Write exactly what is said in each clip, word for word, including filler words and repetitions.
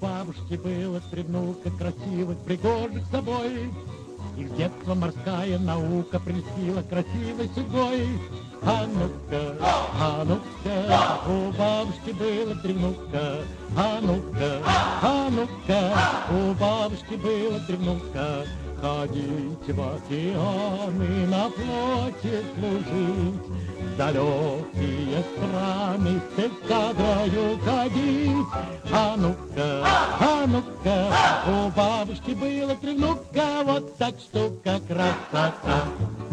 бабушки было три внука красивых, пригожих собой. Их с детства морская наука прельстила красивой судьбой. А ну-ка, а ну-ка, у бабушки было три внука. А ну-ка, а ну-ка, у бабушки было три внука. Ходить в океаны, на флоте служить, в далекие страны с эскадрою ходить. А ну-ка, а ну-ка, у бабушки было три внука, вот так штука красота.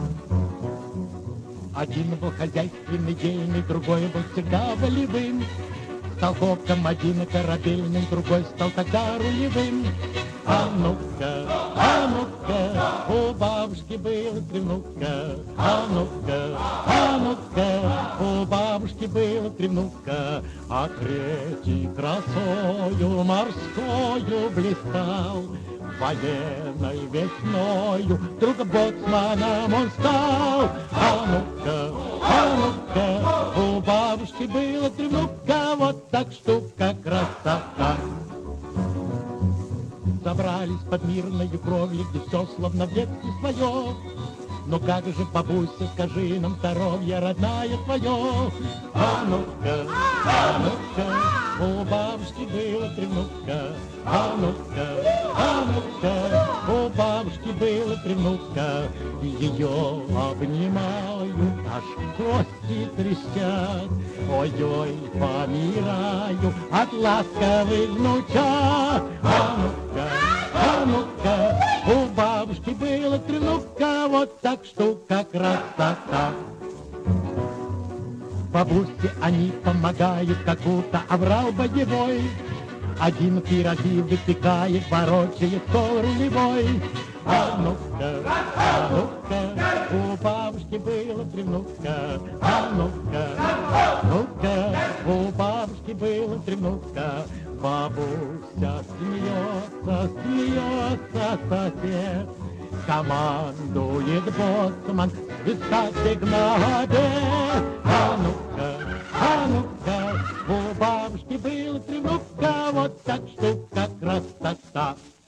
Один был хозяйственный, дельный, другой был всегда волевым. Стал копком один корабельным, другой стал тогда рулевым. А ну-ка, а ну-ка, у бабушки было три внука. А ну-ка, а ну-ка, у бабушки было три внука. А третий красою морскою блистал. Военной весною другом боцманом он стал. А ну-ка, а ну-ка, у бабушки было три внука, вот так штука красота. Забрались под мирною кровлей, где все словно в детстве свое. Но как же, бабуся, скажи нам здоровье родная твое. А ну-ка, а ну-ка, у бабушки было три внука. А ну-ка, а ну-ка, у бабушки было три внука. Ее обнимаю, аж кости трещат. Ой-ой, помираю от ласковых внучат. А ну-ка, а ну-ка, у бабушки было три внука, вот так штука красота. Бабусе они помогают, как будто оврал боевой. Один пироги выпекает, ворочает стол рулевой. А ну-ка, а ну-ка, у бабушки было три внука. А ну-ка, а ну-ка, у бабушки было три внука. Бабуся смеется, смеется сосед. Командует боцман, свистать сигнале. А ну-ка, а ну-ка, у бабушки было три внука, вот так штука красота.